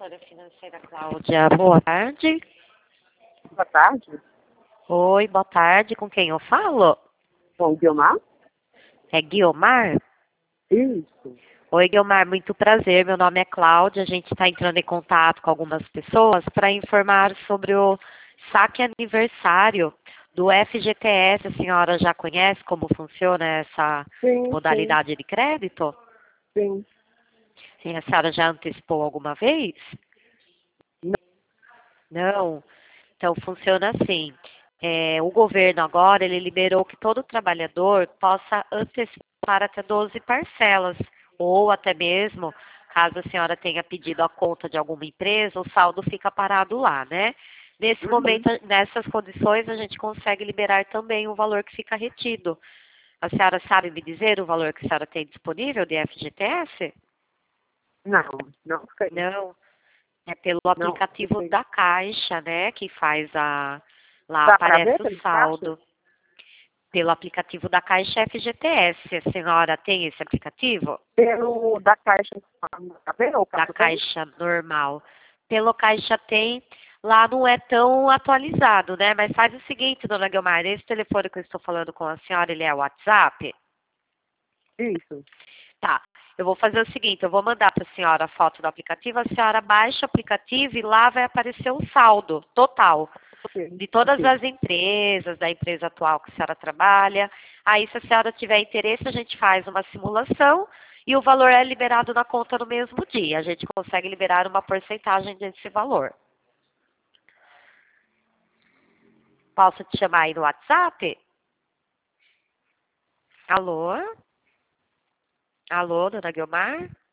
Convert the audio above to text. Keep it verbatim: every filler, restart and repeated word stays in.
consultora financeira Cláudia. Boa tarde. Boa tarde. Oi, boa tarde. Com quem eu falo? Com Guiomar? É Guiomar? Isso. Oi, Guiomar, muito prazer. Meu nome é Cláudia. A gente está entrando em contato com algumas pessoas para informar sobre o saque aniversário do F G T S. A senhora já conhece como funciona essa Sim, modalidade de crédito? sim. Sim, a senhora já antecipou alguma vez? Não. Não? Então, funciona assim. É, o governo agora, ele liberou que todo trabalhador possa antecipar até doze parcelas, ou até mesmo, caso a senhora tenha pedido a conta de alguma empresa, o saldo fica parado lá, né? Nesse Uhum. momento, nessas condições, a gente consegue liberar também o valor que fica retido. A senhora sabe me dizer o valor que a senhora tem disponível de F G T S? Não, não sei. Não. É pelo Não, aplicativo sei. da Caixa, né, que faz a... Lá Dá para ver aparece o pelo caixa? saldo. Pelo aplicativo da Caixa F G T S. A senhora tem esse aplicativo? Pelo da caixa, dá para ver ou Da caixa tem? Caixa normal. Pelo Caixa tem, lá não é tão atualizado, né? Mas faz o seguinte, dona Guilmar, esse telefone que eu estou falando com a senhora, ele é o WhatsApp? Isso. Tá. Eu vou fazer o seguinte, eu vou mandar para a senhora a foto do aplicativo, a senhora baixa o aplicativo e lá vai aparecer o saldo total Ok, de todas ok. as empresas, da empresa atual que a senhora trabalha. Aí, se a senhora tiver interesse, a gente faz uma simulação e o valor é liberado na conta no mesmo dia. A gente consegue liberar uma porcentagem desse valor. Posso te chamar aí no WhatsApp? Alô? Alô, dona Guilmar?